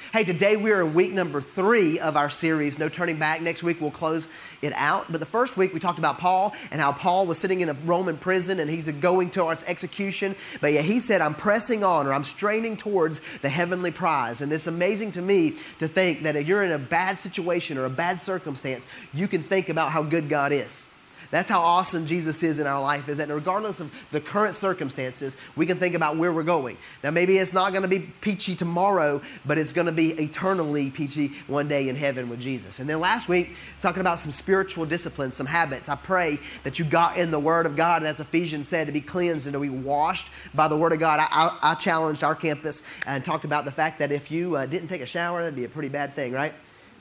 Hey, today we are in week number 3 of our series, No Turning Back. Next week we'll close it out. But the first week we talked about Paul and how Paul was sitting in a Roman prison and he's going towards execution. But yeah, he said, I'm pressing on, or I'm straining towards the heavenly prize. And it's amazing to me to think that if you're in a bad situation or a bad circumstance, you can think about how good God is. That's how awesome Jesus is in our life, is that regardless of the current circumstances, we can think about where we're going. Now, maybe it's not going to be peachy tomorrow, but it's going to be eternally peachy one day in heaven with Jesus. And then last week, talking about some spiritual disciplines, some habits. I pray that you got in the Word of God, and as Ephesians said, to be cleansed and to be washed by the Word of God. I challenged our campus and talked about the fact that if you didn't take a shower, that'd be a pretty bad thing, right?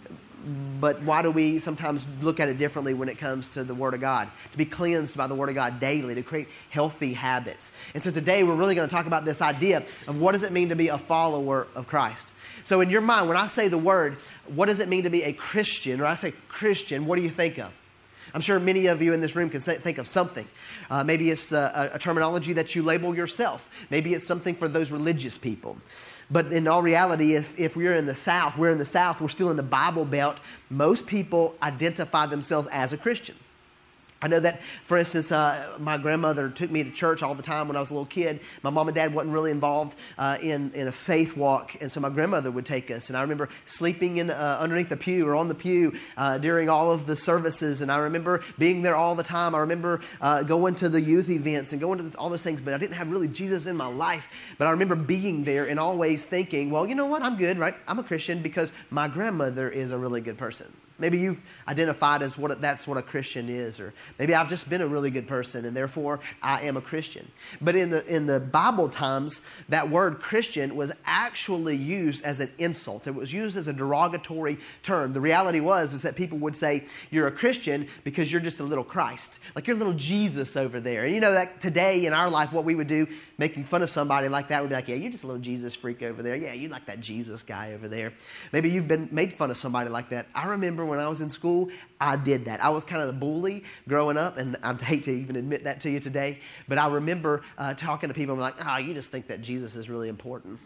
But why do we sometimes look at it differently when it comes to the Word of God? To be cleansed by the Word of God daily, to create healthy habits. And so today we're really going to talk about this idea of what does it mean to be a follower of Christ. So in your mind, when I say the word, what does it mean to be a Christian? Or I say Christian, what do you think of? I'm sure many of you in this room can think of something. Maybe it's a terminology that you label yourself. Maybe it's something for those religious people. But in all reality, if we're in the South, we're still in the Bible Belt. Most people identify themselves as a Christian. I know that, for instance, my grandmother took me to church all the time when I was a little kid. My mom and dad wasn't really involved in a faith walk, and so my grandmother would take us. And I remember sleeping in underneath the pew or on the pew during all of the services, and I remember being there all the time. I remember going to the youth events and going to all those things, but I didn't have really Jesus in my life. But I remember being there and always thinking, well, you know what? I'm good, right? I'm a Christian because my grandmother is a really good person. Maybe you've identified as that's what a Christian is, or maybe I've just been a really good person and therefore I am a Christian. But in the Bible times, that word Christian was actually used as an insult. It was used as a derogatory term. The reality is that people would say you're a Christian because you're just a little Christ, like you're a little Jesus over there. And you know that today in our life, what we would do, making fun of somebody like that, would be like, yeah, you're just a little Jesus freak over there. Yeah, you like that Jesus guy over there. Maybe you've been made fun of somebody like that. I remember when I was in school, I did that. I was kind of the bully growing up, and I hate to even admit that to you today, but I remember talking to people and like, you just think that Jesus is really important.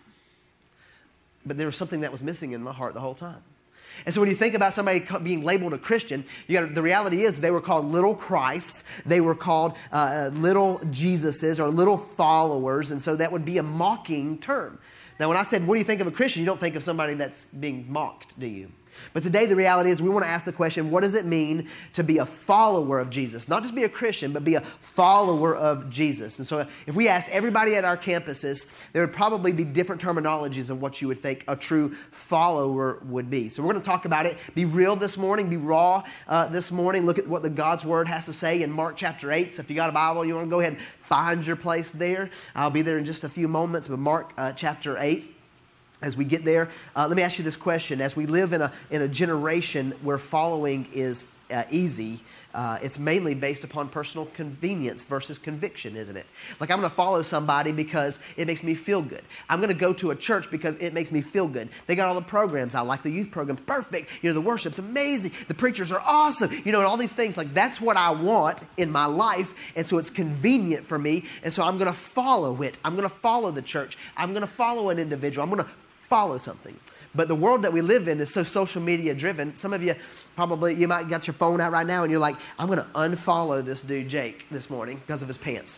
But there was something that was missing in my heart the whole time. And so when you think about somebody being labeled a Christian, the reality is they were called little Christs. They were called little Jesuses or little followers. And so that would be a mocking term. Now, when I said, what do you think of a Christian? You don't think of somebody that's being mocked, do you? But today the reality is we want to ask the question, what does it mean to be a follower of Jesus? Not just be a Christian, but be a follower of Jesus. And so if we asked everybody at our campuses, there would probably be different terminologies of what you would think a true follower would be. So we're going to talk about it. Be real this morning. Be raw this morning. Look at what the God's Word has to say in Mark chapter 8. So if you got a Bible, you want to go ahead and find your place there. I'll be there in just a few moments, but Mark chapter 8. As we get there, let me ask you this question. As we live in a generation where following is easy, it's mainly based upon personal convenience versus conviction, isn't it? Like, I'm going to follow somebody because it makes me feel good. I'm going to go to a church because it makes me feel good. They got all the programs. I like the youth programs. Perfect. The worship's amazing. The preachers are awesome. And all these things. Like, that's what I want in my life. And so it's convenient for me. And so I'm going to follow it. I'm going to follow the church. I'm going to follow an individual. I'm going to follow something. But the world that we live in is so social media driven. Some of you you might got your phone out right now and you're like, I'm going to unfollow this dude Jake this morning because of his pants.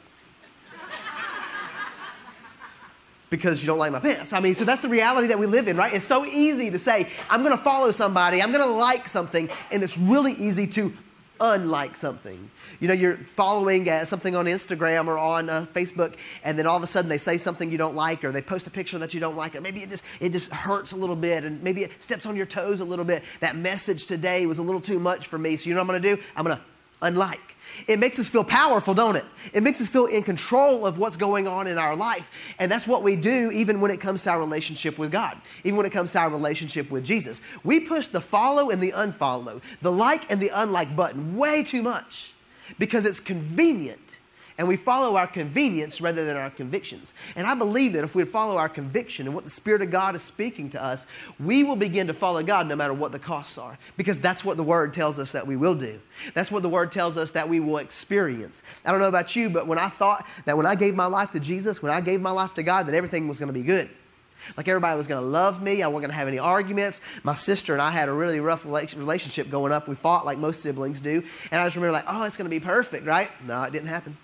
Because you don't like my pants. So that's the reality that we live in, right? It's so easy to say, I'm going to follow somebody, I'm going to like something, and it's really easy to unlike something. You're following something on Instagram or on Facebook, and then all of a sudden they say something you don't like, or they post a picture that you don't like, or maybe it just hurts a little bit, and maybe it steps on your toes a little bit. That message today was a little too much for me, so you know what I'm going to do? I'm going to unlike. It makes us feel powerful, don't it? It makes us feel in control of what's going on in our life. And that's what we do even when it comes to our relationship with God. Even when it comes to our relationship with Jesus. We push the follow and the unfollow, the like and the unlike button way too much because it's convenient. And we follow our convenience rather than our convictions. And I believe that if we follow our conviction and what the Spirit of God is speaking to us, we will begin to follow God no matter what the costs are. Because that's what the Word tells us that we will do. That's what the Word tells us that we will experience. I don't know about you, but when I thought that when I gave my life to Jesus, when I gave my life to God, that everything was going to be good. Like everybody was going to love me. I wasn't going to have any arguments. My sister and I had a really rough relationship going up. We fought like most siblings do. And I just remember like, oh, it's going to be perfect, right? No, it didn't happen.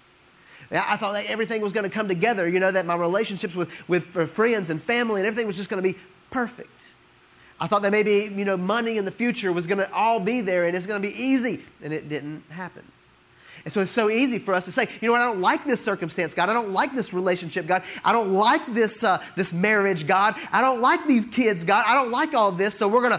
I thought that everything was going to come together, that my relationships with friends and family and everything was just going to be perfect. I thought that maybe, money in the future was going to all be there and it's going to be easy. And it didn't happen. And so it's so easy for us to say, I don't like this circumstance, God. I don't like this relationship, God. I don't like this marriage, God. I don't like these kids, God. I don't like all this, so we're going to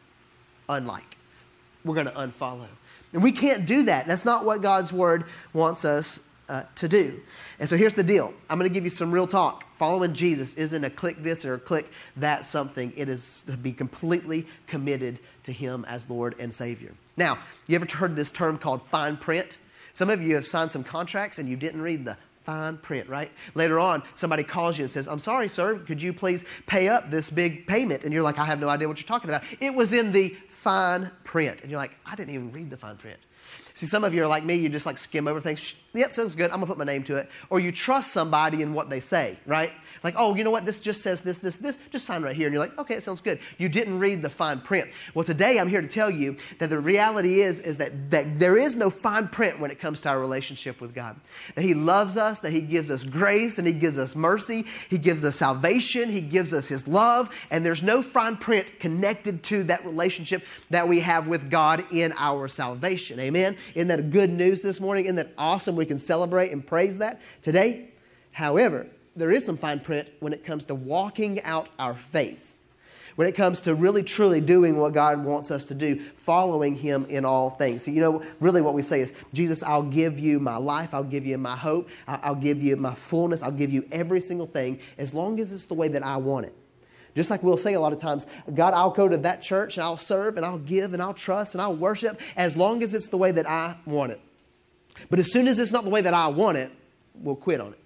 unlike. We're going to unfollow. And we can't do that. That's not what God's Word wants us to do. And so here's the deal. I'm going to give you some real talk. Following Jesus isn't a click this or a click that something. It is to be completely committed to Him as Lord and Savior. Now, you ever heard this term called fine print? Some of you have signed some contracts and you didn't read the fine print, right? Later on, somebody calls you and says, I'm sorry, sir, could you please pay up this big payment? And you're like, I have no idea what you're talking about. It was in the fine print. And you're like, I didn't even read the fine print. See, some of you are like me, you just like skim over things. Yep, sounds good. I'm going to put my name to it. Or you trust somebody in what they say, right? Like, oh, you know what? This just says this. Just sign right here. And you're like, okay, it sounds good. You didn't read the fine print. Well, today I'm here to tell you that the reality is that there is no fine print when it comes to our relationship with God. That He loves us, that He gives us grace, and He gives us mercy. He gives us salvation. He gives us His love. And there's no fine print connected to that relationship that we have with God in our salvation. Amen? Isn't that good news this morning? Isn't that awesome? We can celebrate and praise that today. However, there is some fine print when it comes to walking out our faith. When it comes to really truly doing what God wants us to do, following Him in all things. So, really what we say is, Jesus, I'll give you my life. I'll give you my hope. I'll give you my fullness. I'll give you every single thing as long as it's the way that I want it. Just like we'll say a lot of times, God, I'll go to that church and I'll serve and I'll give and I'll trust and I'll worship as long as it's the way that I want it. But as soon as it's not the way that I want it, we'll quit on it.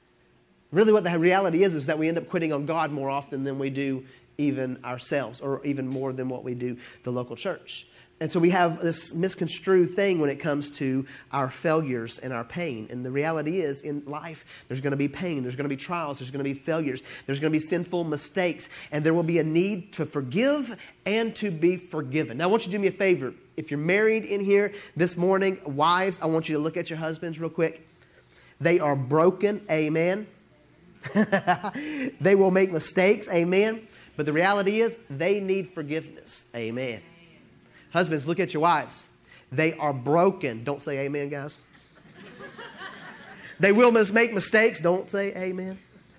Really what the reality is that we end up quitting on God more often than we do even ourselves, or even more than what we do the local church. And so we have this misconstrued thing when it comes to our failures and our pain. And the reality is, in life, there's going to be pain, there's going to be trials, there's going to be failures, there's going to be sinful mistakes, and there will be a need to forgive and to be forgiven. Now, I want you to do me a favor. If you're married in here this morning, wives, I want you to look at your husbands real quick. They are broken, amen. They will make mistakes, amen. But the reality is, they need forgiveness, amen. Husbands, look at your wives. They are broken. Don't say amen, guys. They will make mistakes. Don't say amen.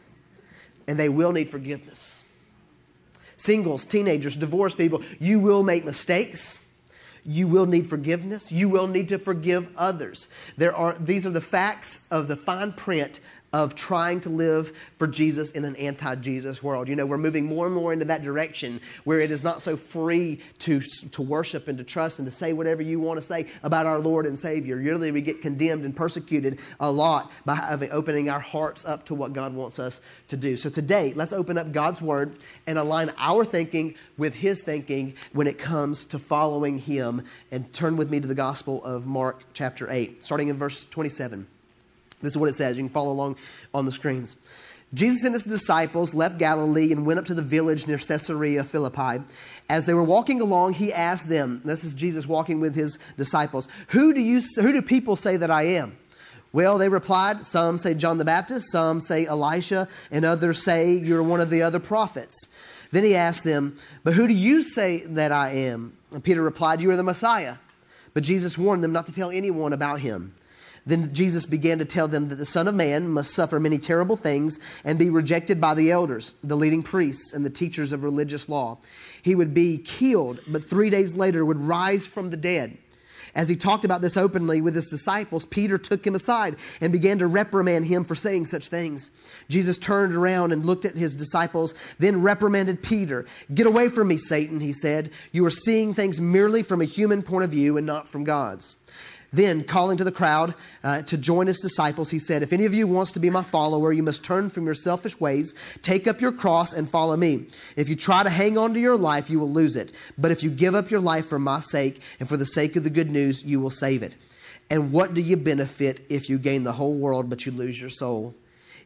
And they will need forgiveness. Singles, teenagers, divorced people, you will make mistakes. You will need forgiveness. You will need to forgive others. These are the facts of the fine print of trying to live for Jesus in an anti-Jesus world. We're moving more and more into that direction where it is not so free to worship and to trust and to say whatever you want to say about our Lord and Savior. Really, we get condemned and persecuted a lot by opening our hearts up to what God wants us to do. So today, let's open up God's Word and align our thinking with His thinking when it comes to following Him. And turn with me to the Gospel of Mark chapter 8, starting in verse 27. This is what it says. You can follow along on the screens. Jesus and His disciples left Galilee and went up to the village near Caesarea Philippi. As they were walking along, He asked them, this is Jesus walking with His disciples, who do people say that I am? Well, they replied, some say John the Baptist, some say Elisha, and others say you're one of the other prophets. Then He asked them, but who do you say that I am? And Peter replied, you are the Messiah. But Jesus warned them not to tell anyone about Him. Then Jesus began to tell them that the Son of Man must suffer many terrible things and be rejected by the elders, the leading priests, and the teachers of religious law. He would be killed, but 3 days later would rise from the dead. As He talked about this openly with His disciples, Peter took Him aside and began to reprimand him for saying such things. Jesus turned around and looked at His disciples, then reprimanded Peter. Get away from me, Satan, He said. You are seeing things merely from a human point of view and not from God's. Then, calling to the crowd to join His disciples, He said, if any of you wants to be my follower, you must turn from your selfish ways, take up your cross, and follow me. If you try to hang on to your life, you will lose it. But if you give up your life for my sake and for the sake of the good news, you will save it. And what do you benefit if you gain the whole world but you lose your soul?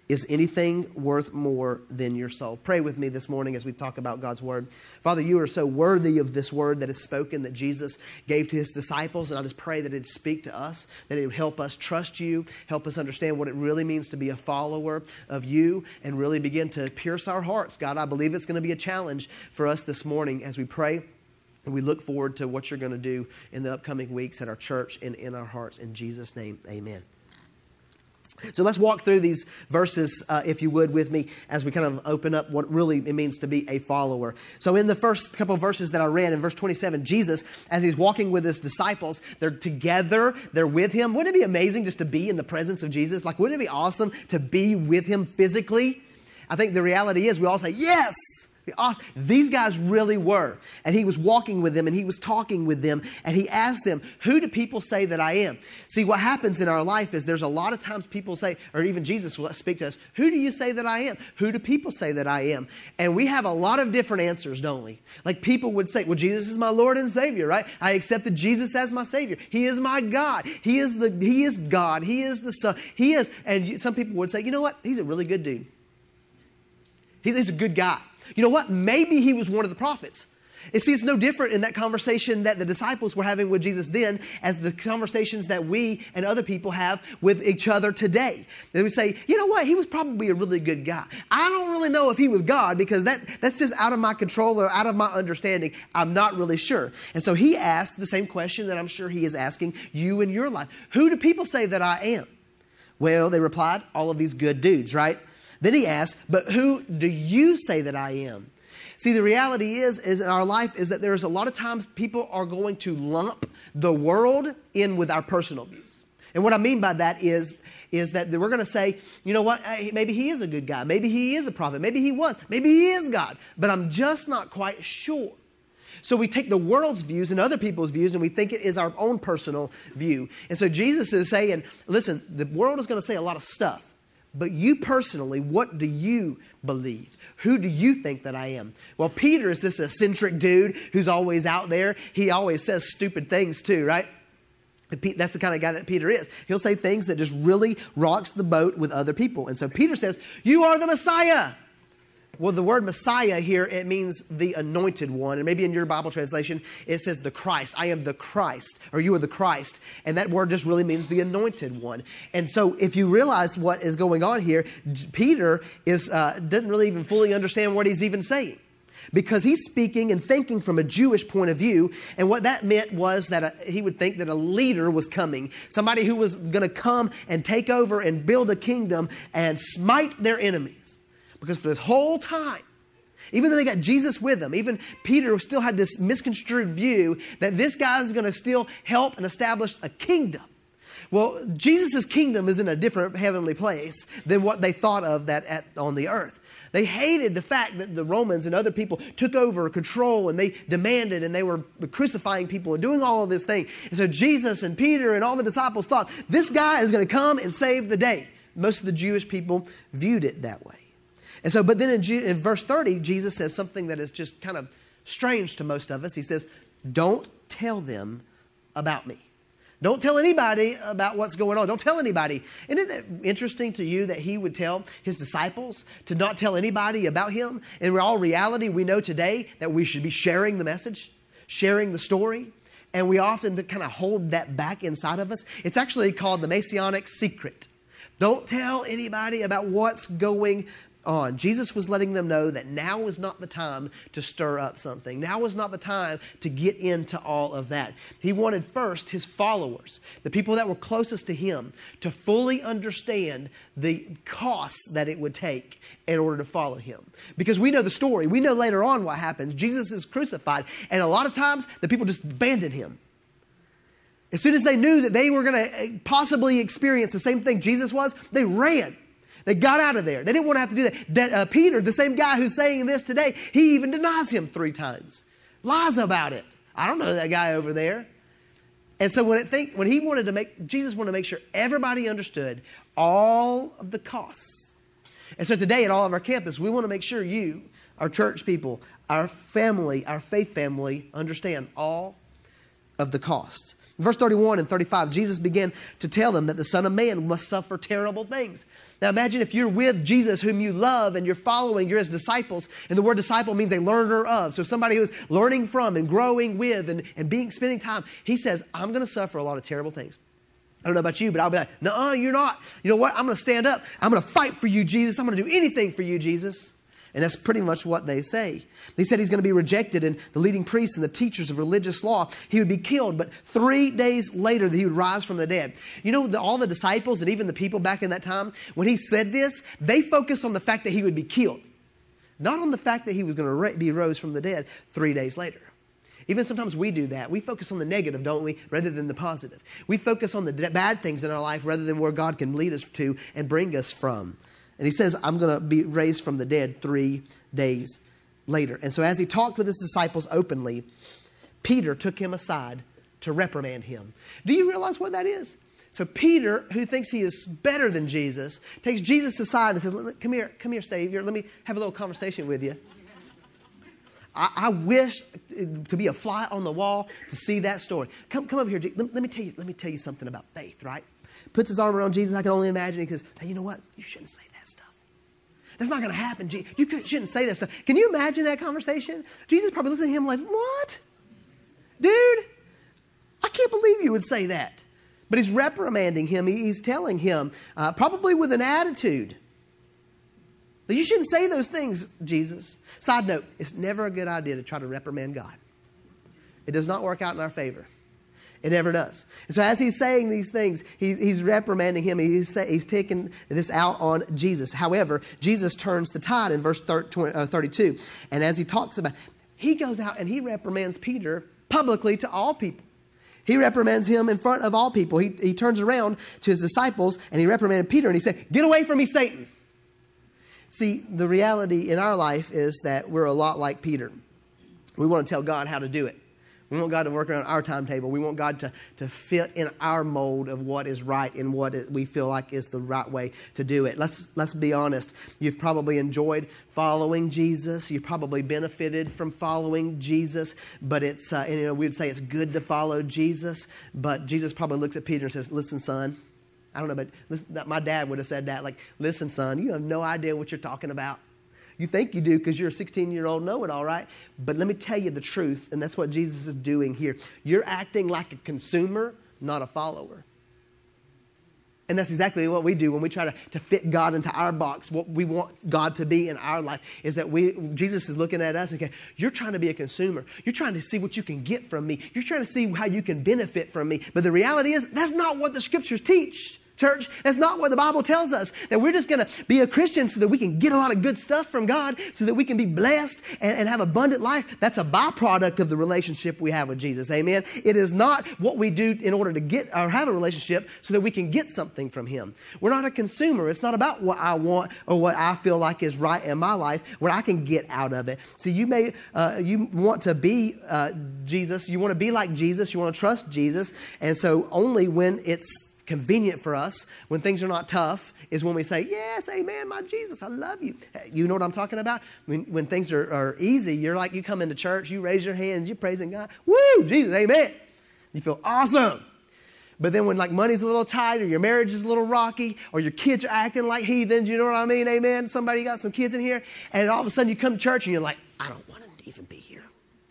Is anything worth more than your soul? Pray with me this morning as we talk about God's word. Father, you are so worthy of this word that is spoken, that Jesus gave to his disciples. And I just pray that it'd speak to us, that it would help us trust you, help us understand what it really means to be a follower of you, and really begin to pierce our hearts. God, I believe it's going to be a challenge for us this morning as we pray. And we look forward to what you're going to do in the upcoming weeks at our church and in our hearts. In Jesus' name, amen. So let's walk through these verses, if you would, with me as we kind of open up what really it means to be a follower. So in the first couple of verses that I read, in verse 27, Jesus, as he's walking with his disciples, they're together, they're with him. Wouldn't it be amazing just to be in the presence of Jesus? Like, wouldn't it be awesome to be with him physically? I think the reality is we all say, yes! Awesome. These guys really were. And he was walking with them and he was talking with them and he asked them, who do people say that I am? See, what happens in our life is there's a lot of times people say, or even Jesus will speak to us, who do you say that I am? Who do people say that I am? And we have a lot of different answers, don't we? Like people would say, well, Jesus is my Lord and Savior, right? I accepted Jesus as my Savior. He is my God. He is God. He is the Son. He is, and some people would say, you know what? He's a really good dude. He's a good guy. You know what? Maybe he was one of the prophets. And see, it's no different in that conversation that the disciples were having with Jesus then as the conversations that we and other people have with each other today. They would say, you know what? He was probably a really good guy. I don't really know if he was God because that's just out of my control or out of my understanding. I'm not really sure. And so he asked the same question that I'm sure he is asking you in your life. Who do people say that I am? Well, they replied, all of these good dudes, right? Then he asked, but who do you say that I am? See, the reality is in our life is that there's a lot of times people are going to lump the world in with our personal views. And what I mean by that is that we're going to say, you know what, maybe he is a good guy. Maybe he is a prophet. Maybe he was. Maybe he is God. But I'm just not quite sure. So we take the world's views and other people's views and we think it is our own personal view. And so Jesus is saying, listen, the world is going to say a lot of stuff. But you personally, what do you believe? Who do you think that I am? Well, Peter is this eccentric dude who's always out there. He always says stupid things too, right? That's the kind of guy that Peter is. He'll say things that just really rocks the boat with other people. And so Peter says, you are the Messiah. Well, the word Messiah here, it means the anointed one. And maybe in your Bible translation, it says the Christ. I am the Christ, or you are the Christ. And that word just really means the anointed one. And so if you realize what is going on here, Peter doesn't really even fully understand what he's even saying. Because he's speaking and thinking from a Jewish point of view. And what that meant was that he would think that a leader was coming. Somebody who was going to come and take over and build a kingdom and smite their enemies. Because for this whole time, even though they got Jesus with them, even Peter still had this misconstrued view that this guy is going to still help and establish a kingdom. Well, Jesus' kingdom is in a different heavenly place than what they thought of that on the earth. They hated the fact that the Romans and other people took over control and they demanded and they were crucifying people and doing all of this thing. And so Jesus and Peter and all the disciples thought, this guy is going to come and save the day. Most of the Jewish people viewed it that way. And so, but then in verse 30, Jesus says something that is just kind of strange to most of us. He says, don't tell them about me. Don't tell anybody about what's going on. Don't tell anybody. Isn't it interesting to you that he would tell his disciples to not tell anybody about him? In all reality, we know today that we should be sharing the message, sharing the story. And we often kind of hold that back inside of us. It's actually called the Messianic secret. Don't tell anybody about what's going on. Jesus was letting them know that now is not the time to stir up something. Now is not the time to get into all of that. He wanted first his followers, the people that were closest to him, to fully understand the costs that it would take in order to follow him. Because we know the story. We know later on what happens. Jesus is crucified, and a lot of times the people just abandoned him. As soon as they knew that they were going to possibly experience the same thing Jesus was, they ran. They got out of there. They didn't want to have to do that. Peter, the same guy who's saying this today, he even denies him 3 times. Lies about it. I don't know that guy over there. And so Jesus wanted to make sure everybody understood all of the costs. And so today at all of our campus, we want to make sure you, our church people, our family, our faith family, understand all of the costs. Verse 31 and 35, Jesus began to tell them that the Son of Man must suffer terrible things. Now imagine if you're with Jesus whom you love and you're following, you're his disciples, and the word disciple means a learner of. So somebody who's learning from and growing with and spending time. He says, I'm going to suffer a lot of terrible things. I don't know about you, but I'll be like, no, you're not. You know what? I'm going to stand up. I'm going to fight for you, Jesus. I'm going to do anything for you, Jesus. And that's pretty much what they say. They said he's going to be rejected, and the leading priests and the teachers of religious law, he would be killed. But 3 days later, he would rise from the dead. You know, all the disciples and even the people back in that time, when he said this, they focused on the fact that he would be killed. Not on the fact that he was going to be rose from the dead 3 days later. Even sometimes we do that. We focus on the negative, don't we, rather than the positive. We focus on the bad things in our life rather than where God can lead us to and bring us from. And he says, I'm going to be raised from the dead 3 days later. And so as he talked with his disciples openly, Peter took him aside to reprimand him. Do you realize what that is? So Peter, who thinks he is better than Jesus, takes Jesus aside and says, come here, Savior. Let me have a little conversation with you. I wish to be a fly on the wall to see that story. Come over here. Let me tell you something about faith, right? Puts his arm around Jesus. I can only imagine. He says, hey, you know what? You shouldn't say that stuff. That's not going to happen. You shouldn't say that stuff. Can you imagine that conversation? Jesus probably looks at him like, what? Dude, I can't believe you would say that. But he's reprimanding him. He's telling him, probably with an attitude, that you shouldn't say those things, Jesus. Side note, it's never a good idea to try to reprimand God. It does not work out in our favor. It never does. And so as he's saying these things, he's reprimanding him. He's taking this out on Jesus. However, Jesus turns the tide in verse 32. And as he talks about, he goes out and he reprimands Peter publicly to all people. He reprimands him in front of all people. He turns around to his disciples and he reprimanded Peter and he said, get away from me, Satan. See, the reality in our life is that we're a lot like Peter. We want to tell God how to do it. We want God to work around our timetable. We want God to fit in our mold of what is right and what we feel like is the right way to do it. Let's be honest. You've probably enjoyed following Jesus. You've probably benefited from following Jesus. But it's we'd say it's good to follow Jesus. But Jesus probably looks at Peter and says, listen, son. I don't know, but listen, my dad would have said that. Like, listen, son, you have no idea what you're talking about. You think you do because you're a 16-year-old know-it-all, right? But let me tell you the truth, and that's what Jesus is doing here. You're acting like a consumer, not a follower. And that's exactly what we do when we try to fit God into our box. What we want God to be in our life is that Jesus is looking at us and going, you're trying to be a consumer. You're trying to see what you can get from me. You're trying to see how you can benefit from me. But the reality is, that's not what the scriptures teach. Church, that's not what the Bible tells us, that we're just going to be a Christian so that we can get a lot of good stuff from God, so that we can be blessed and have abundant life. That's a byproduct of the relationship we have with Jesus. Amen. It is not what we do in order to get or have a relationship so that we can get something from him. We're not a consumer. It's not about what I want or what I feel like is right in my life, what I can get out of it. So you want to be Jesus. You want to be like Jesus. You want to trust Jesus. And so only when it's convenient for us, when things are not tough, is when we say, yes, amen, my Jesus, I love you. You know what I'm talking about? When things are easy, you're like, you come into church, you raise your hands, you're praising God. Woo, Jesus, amen. You feel awesome. But then when like money's a little tight or your marriage is a little rocky or your kids are acting like heathens, you know what I mean? Amen. Somebody got some kids in here and all of a sudden you come to church and you're like, I don't want to even be here.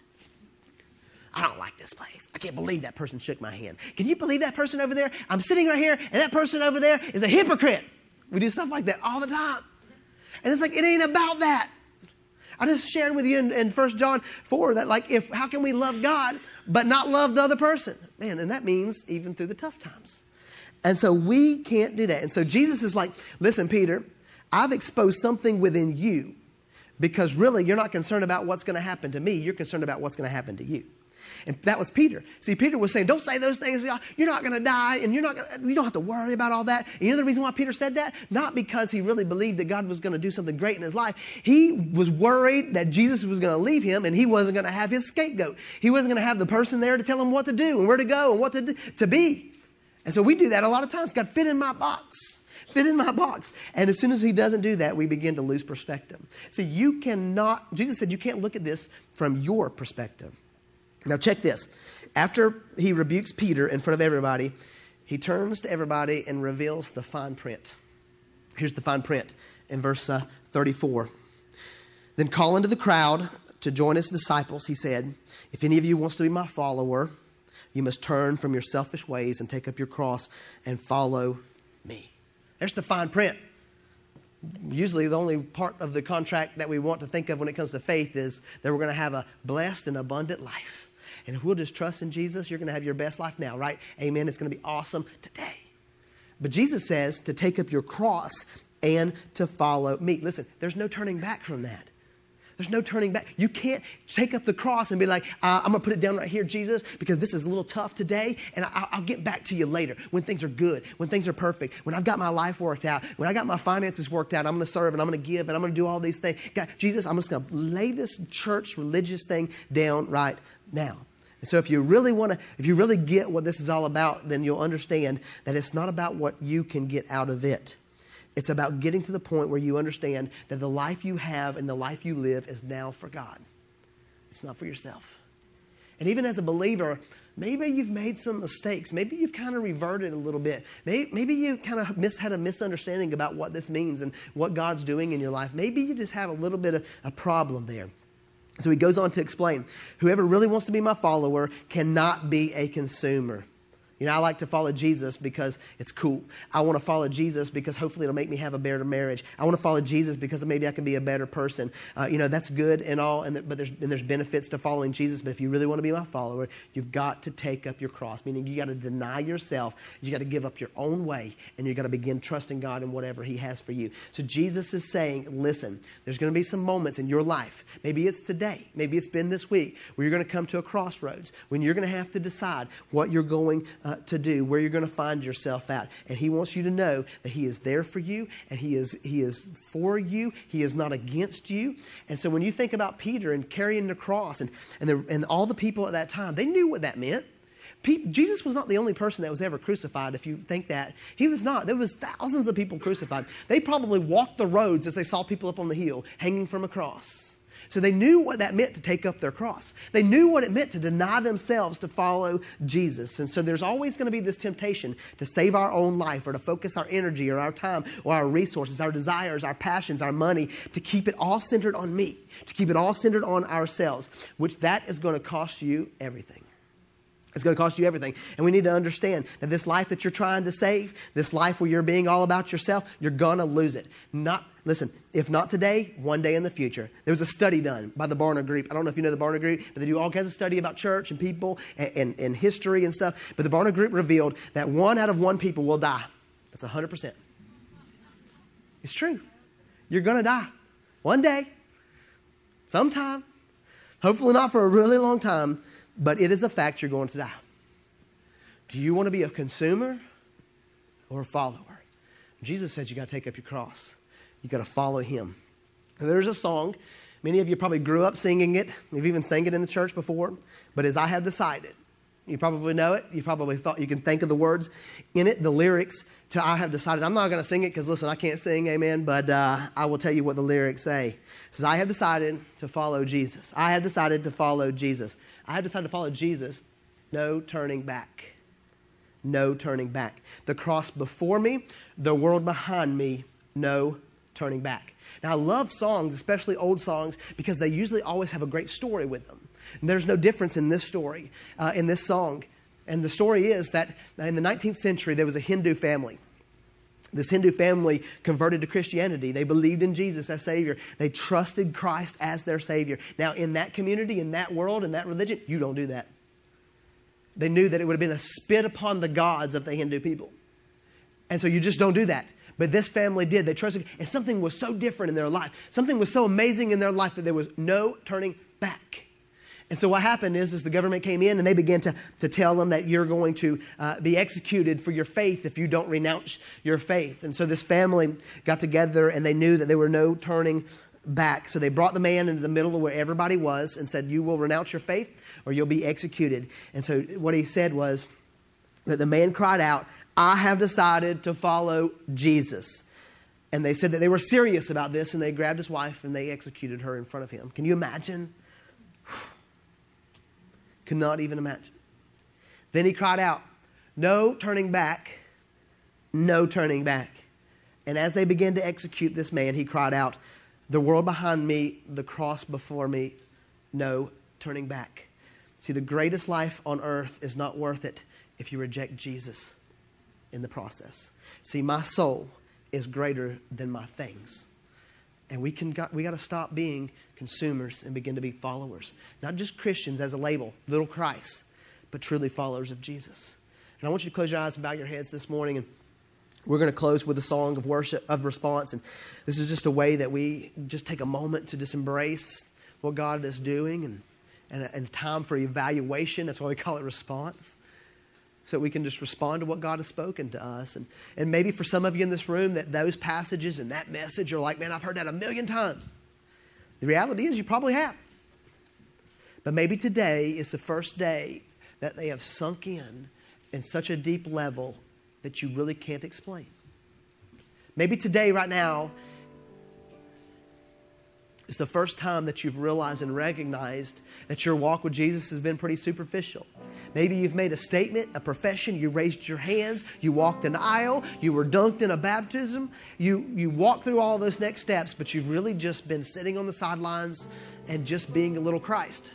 I don't like this place. I can't believe that person shook my hand. Can you believe that person over there? I'm sitting right here and that person over there is a hypocrite. We do stuff like that all the time. And it's like, it ain't about that. I just shared with you in 1 John 4 that like, how can we love God but not love the other person? Man, and that means even through the tough times. And so we can't do that. And so Jesus is like, listen, Peter, I've exposed something within you because really you're not concerned about what's going to happen to me. You're concerned about what's going to happen to you. And that was Peter. See, Peter was saying, don't say those things. You're not going to die, and you don't have to worry about all that. And you know the reason why Peter said that? Not because he really believed that God was going to do something great in his life. He was worried that Jesus was going to leave him, and he wasn't going to have his scapegoat. He wasn't going to have the person there to tell him what to do and where to go and what to be. And so we do that a lot of times. God, fit in my box. Fit in my box. And as soon as he doesn't do that, we begin to lose perspective. See, Jesus said you can't look at this from your perspective. Now check this. After he rebukes Peter in front of everybody, he turns to everybody and reveals the fine print. Here's the fine print in verse 34. Then calling to the crowd to join his disciples, he said, if any of you wants to be my follower, you must turn from your selfish ways and take up your cross and follow me. There's the fine print. Usually the only part of the contract that we want to think of when it comes to faith is that we're going to have a blessed and abundant life. And if we'll just trust in Jesus, you're going to have your best life now, right? Amen. It's going to be awesome today. But Jesus says to take up your cross and to follow me. Listen, there's no turning back from that. There's no turning back. You can't take up the cross and be like, I'm going to put it down right here, Jesus, because this is a little tough today, and I'll get back to you later when things are good, when things are perfect, when I've got my life worked out, when I got my finances worked out, I'm going to serve and I'm going to give and I'm going to do all these things. God, Jesus, I'm just going to lay this church religious thing down right now. And so if you really get what this is all about, then you'll understand that it's not about what you can get out of it. It's about getting to the point where you understand that the life you have and the life you live is now for God. It's not for yourself. And even as a believer, maybe you've made some mistakes. Maybe you've kind of reverted a little bit. Maybe you kind of had a misunderstanding about what this means and what God's doing in your life. Maybe you just have a little bit of a problem there. So he goes on to explain, whoever really wants to be my follower cannot be a consumer. You know, I like to follow Jesus because it's cool. I want to follow Jesus because hopefully it'll make me have a better marriage. I want to follow Jesus because maybe I can be a better person. That's good and all, but there's benefits to following Jesus. But if you really want to be my follower, you've got to take up your cross, meaning you got to deny yourself. You got to give up your own way, and you got to begin trusting God in whatever he has for you. So Jesus is saying, listen, there's going to be some moments in your life. Maybe it's today. Maybe it's been this week where you're going to come to a crossroads when you're going to have to decide what you're going to do, where you're going to find yourself at. And he wants you to know that he is there for you, and he is for you. He is not against you. And so when you think about Peter and carrying the cross and all the people at that time, they knew what that meant. Jesus was not the only person that was ever crucified, if you think that. He was not. There was thousands of people crucified. They probably walked the roads as they saw people up on the hill hanging from a cross. So they knew what that meant to take up their cross. They knew what it meant to deny themselves to follow Jesus. And so there's always going to be this temptation to save our own life or to focus our energy or our time or our resources, our desires, our passions, our money, to keep it all centered on me, to keep it all centered on ourselves, which that is going to cost you everything. It's going to cost you everything. And we need to understand that this life that you're trying to save, this life where you're being all about yourself, you're going to lose it. Listen, if not today, one day in the future. There was a study done by the Barna Group. I don't know if you know the Barna Group, but they do all kinds of study about church and people and history and stuff. But the Barna Group revealed that 1 out of 1 people will die. That's 100%. It's true. You're going to die. One day. Sometime. Hopefully not for a really long time. But it is a fact you're going to die. Do you want to be a consumer or a follower? Jesus says you got to take up your cross. You got to follow him. And there's a song. Many of you probably grew up singing it. You've even sang it in the church before. But as I have decided, you probably know it. You probably thought you can think of the words in it, the lyrics to I have decided. I'm not going to sing it because, listen, I can't sing, amen. But I will tell you what the lyrics say. It says, I have decided to follow Jesus. I have decided to follow Jesus. I have decided to follow Jesus. No turning back. No turning back. The cross before me, the world behind me, no turning back. Now, I love songs, especially old songs, because they usually always have a great story with them. And there's no difference in this story, in this song. And the story is that in the 19th century, there was a Hindu family. This Hindu family converted to Christianity. They believed in Jesus as Savior. They trusted Christ as their Savior. Now, in that community, in that world, in that religion, you don't do that. They knew that it would have been a spit upon the gods of the Hindu people. And so you just don't do that. But this family did. They trusted, and something was so different in their life. Something was so amazing in their life that there was no turning back. And so what happened is the government came in and they began to tell them that you're going to be executed for your faith if you don't renounce your faith. And so this family got together and they knew that there were no turning back. So they brought the man into the middle of where everybody was and said, you will renounce your faith or you'll be executed. And so what he said was that the man cried out, I have decided to follow Jesus. And they said that they were serious about this and they grabbed his wife and they executed her in front of him. Can you imagine? Could not even imagine. Then he cried out, no turning back, no turning back. And as they began to execute this man, he cried out, "The world behind me, the cross before me, no turning back." See, the greatest life on earth is not worth it if you reject Jesus in the process. See, my soul is greater than my things. And we got to stop being consumers and begin to be followers. Not just Christians as a label, little Christ, but truly followers of Jesus. And I want you to close your eyes and bow your heads this morning. And we're going to close with a song of worship, of response. And this is just a way that we just take a moment to just embrace what God is doing and time for evaluation. That's why we call it response. So we can just respond to what God has spoken to us. And maybe for some of you in this room, that those passages and that message are like, man, I've heard that 1,000,000 times. The reality is you probably have. But maybe today is the first day that they have sunk in such a deep level that you really can't explain. Maybe today, right now, is the first time that you've realized and recognized that your walk with Jesus has been pretty superficial. Maybe you've made a statement, a profession, you raised your hands, you walked an aisle, you were dunked in a baptism, you walked through all those next steps, but you've really just been sitting on the sidelines and just being a little Christ.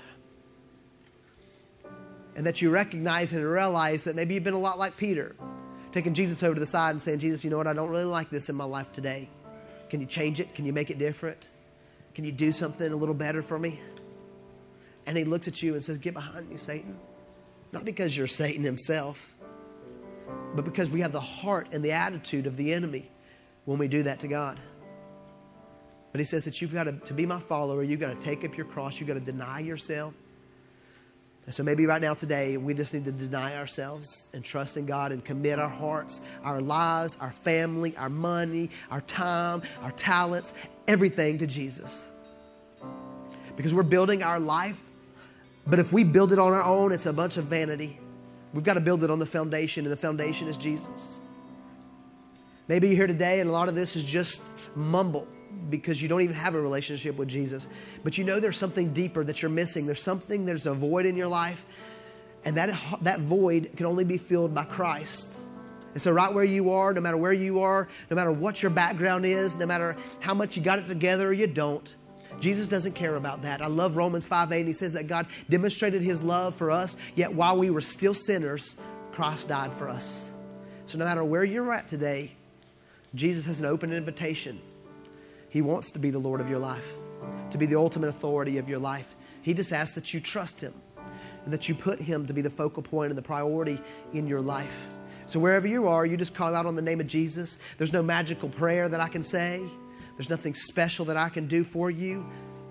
And that you recognize and realize that maybe you've been a lot like Peter, taking Jesus over to the side and saying, "Jesus, you know what? I don't really like this in my life today. Can you change it? Can you make it different? Can you do something a little better for me?" And he looks at you and says, "Get behind me, Satan." Not because you're Satan himself, but because we have the heart and the attitude of the enemy when we do that to God. But he says that you've got to be my follower, you've got to take up your cross, you've got to deny yourself. And so maybe right now today, we just need to deny ourselves and trust in God and commit our hearts, our lives, our family, our money, our time, our talents, everything to Jesus. Because we're building our life, but if we build it on our own, it's a bunch of vanity. We've got to build it on the foundation, and the foundation is Jesus. Maybe you're here today, and a lot of this is just mumble because you don't even have a relationship with Jesus. But you know there's something deeper that you're missing. There's a void in your life, and that void can only be filled by Christ. And so right where you are, no matter where you are, no matter what your background is, no matter how much you got it together or you don't, Jesus doesn't care about that. I love Romans 5:8. He says that God demonstrated his love for us, yet while we were still sinners, Christ died for us. So no matter where you're at today, Jesus has an open invitation. He wants to be the Lord of your life, to be the ultimate authority of your life. He just asks that you trust him and that you put him to be the focal point and the priority in your life. So wherever you are, you just call out on the name of Jesus. There's no magical prayer that I can say. There's nothing special that I can do for you.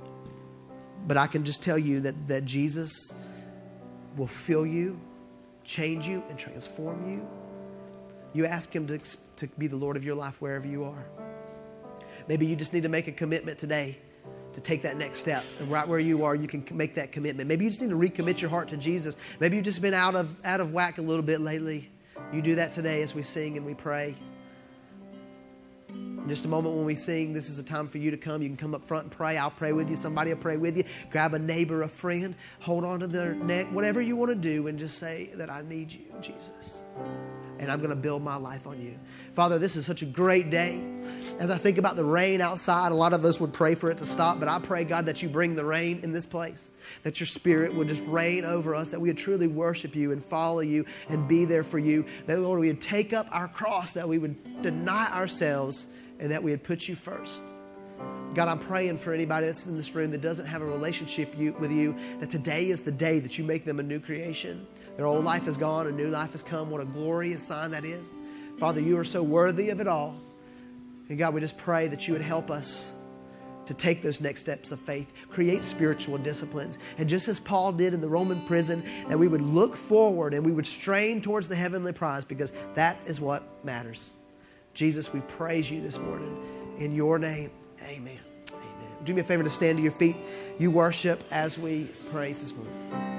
But I can just tell you that Jesus will fill you, change you, and transform you. You ask him to be the Lord of your life wherever you are. Maybe you just need to make a commitment today to take that next step. And right where you are, you can make that commitment. Maybe you just need to recommit your heart to Jesus. Maybe you've just been out of whack a little bit lately. You do that today as we sing and we pray. In just a moment when we sing, this is a time for you to come. You can come up front and pray. I'll pray with you. Somebody will pray with you. Grab a neighbor, a friend. Hold on to their neck. Whatever you want to do, and just say that I need you, Jesus. And I'm going to build my life on you. Father, this is such a great day. As I think about the rain outside, a lot of us would pray for it to stop. But I pray, God, that you bring the rain in this place. That your spirit would just reign over us. That we would truly worship you and follow you and be there for you. That, Lord, we would take up our cross. That we would deny ourselves. And that we would put you first. God, I'm praying for anybody that's in this room that doesn't have a relationship with you, that today is the day that you make them a new creation. Their old life is gone, a new life has come. What a glorious sign that is. Father, you are so worthy of it all. And God, we just pray that you would help us to take those next steps of faith, create spiritual disciplines. And just as Paul did in the Roman prison, that we would look forward and we would strain towards the heavenly prize, because that is what matters. Jesus, we praise you this morning. In your name, amen. Amen. Do me a favor to stand to your feet. You worship as we praise this morning.